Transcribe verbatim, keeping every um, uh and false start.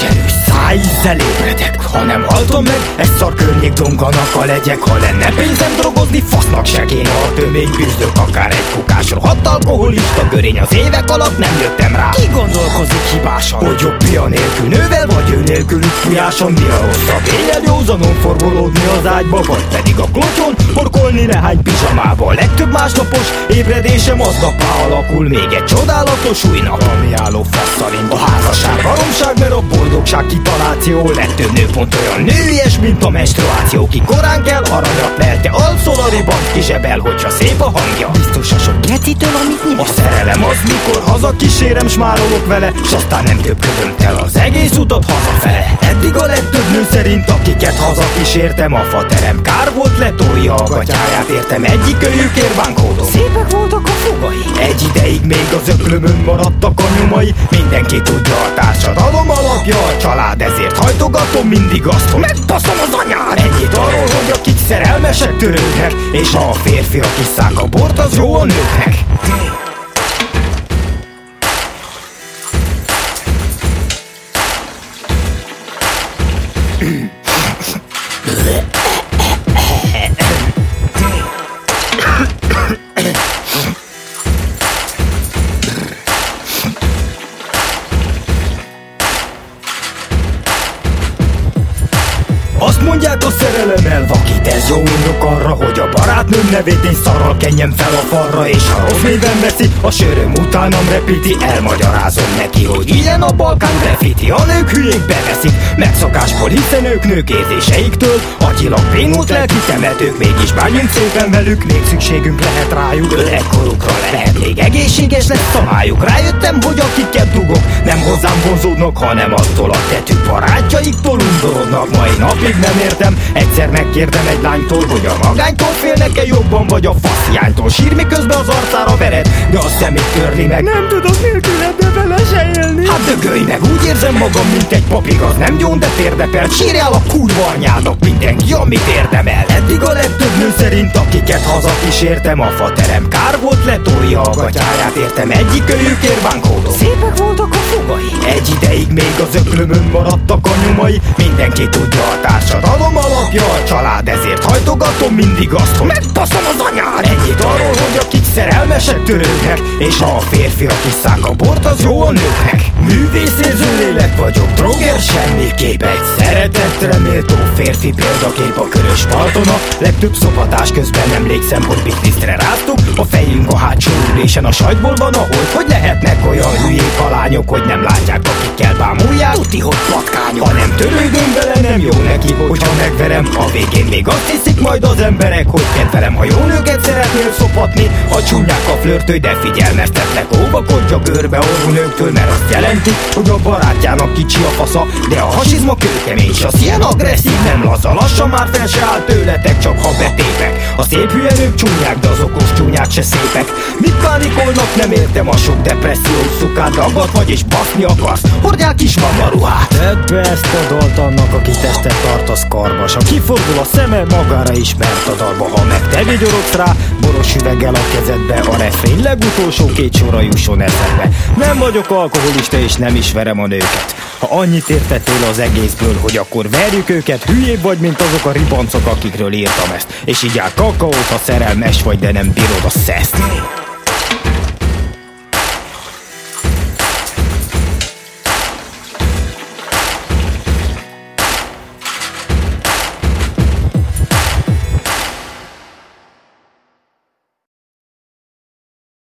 erős szájízzel ébredek. Ha nem haltom meg, egy szar környék donganaka legyek. Ha lenne pénzem drogozni, fasznak se kéne a tömény. Küzdök akár egy kukás rohadt alkoholista görény. Az évek alatt nem jöttem rá, ki gondolkozik hibásan, hogy jobb pia nélkül nővel, vagy ő nélkülük fújáson. Mi a rosszabb, éjjel józanon forgolódni az ágyba, vagy pedig a klotyon horkolni nehány pizsamába. A legtöbb másnapos ébredésem aznappá alakul még egy csodálatos új nap, ami álló fasz szerint a házasság baromság, mert a boldogság kitaláció. Legtöbb nő pont olyan nőies, mint a menstruáció. Ki korán kell, aranyat lelte, alszol a ribant kizsebel, hogyha szép a hangja. Biztos a sok gecitől, amit nyilván. A szerelem az, mikor haza kísérem, smárolok vele, s aztán nem több ködöm tel az egész utat hazafele. Eddig a legtöbb nő szerint, akiket haza kísértem, a faterem kár volt, letolja a gatyáját, értem, egyik őjükért bánkódom. Szépek voltak a fogai, egy ideig még az öklömön maradtak a nyomai. Mindenki tudja, a társadalom alapja a család, ezért hajtogatom mindig azt, hogy megbaszom az anyád. Ennyit arról, hogy akik szerelmesek törődnek, és ha a férfiak isszák a bort, az jó a nőknek. Azt mondják, a szerelem elvakít, ez jó indok arra, hogy a barátnőm nevét én szarral kenjem fel a falra. És ha rossz néven veszi, a söröm utánam repíti, elmagyarázom neki, hogy ilyen a Balkán graffiti. A nők hülyék beveszik, megszokásból, hiszen ők nők érzéseiktől agyilag bénult lelki temetők. Mégis bánjunk szépen velük, még szükségünk lehet rájuk. Ekkorukra lehet még egészséges lesz a májuk. Rájöttem, hogy akiket dugok, nem hozzám vonzódnak, hanem attól a tetű barátjaiktól undorodnak. Mai napig nem értem, egyszer megkérdem egy lánytól, hogy a magánytól félnek-e jobban, vagy a faszhiánytól. Sír, miközben az arcára vered, de a szemét törli meg. Nem tudok nélküled, de vele se élni. Hát dögölj meg, úgy érzem magam, mint egy papig, az nem gyón, de térdepelt. Sírjál a kurva anyának mindenki, amit érdemel. Eddig a legtöbb nő szerint, akiket haza kísértem, a faterem kár volt, letolja a gatyáját, értem, egyik őjükért bánkódom. Szépek voltak a fogai, egy ideig még az öklömön maradtak a nyomai. Mindenki tudja, a társadalom alapja a család, ezért hajtogatom mindig azt, hogy megbaszom az anyád. Ennyit arról, hogy akik szerelmesek törődnek, és ha a férfiak isszák a bort, az jó a nőknek. Művészérző lélek vagyok, droger semmiképp, egy szeretetre méltó férfi példakép a körös parton. A legtöbb szopatás közben emlékszem, hogy bitlisztre ráztuk a fejünk a hátsó ülésen. A sajtból van a hold, hogy lehetnek olyan hülyék a lányok, hogy nem látják, akikkel bámulják. Tuti, hogy patkányok. Ha nem törődöm vele, nem jó neki, hogyha megverem. A végén még azt hiszik majd az emberek, hogy kedvelem. Ha jó nőket szeretnél szopatni, ha csúnyák a flörtőj, de figyelmeztetlek, óvakodj a görbe orrú nőktől, mert azt jelenti, hogy a barátjának kicsi a fasza, de a hasizma kőkemény, s az ilyen agresszív, nem laza. Lassan már fel se áll tőletek, csak ha betépek. A szép hülye nők csúnyák, de az okos csúnyák se szépek. Mit pánikolnak, nem értem a sok depressziós szukát. Ragad vagy és baszni akarsz, hordjál kis mama ruhát. Tedd be ezt a dalt annak, aki testet tartasz karba, s ha kifordul a szeme, magára ismert a dalba. Ha meg te vigyorogsz rá, boros üveggel a kezedbe, a refrén legutolsó két sorra jusson eszedbe. Nem vagyok alkoholista és nem is verem a nőket. Ha annyit értettél az egészből, hogy akkor verjük őket, hülyébb vagy, mint azok a ribancok, akikről írtam ezt. És így áll kakaót, ha szerelmes vagy, de nem bírod a szeszt.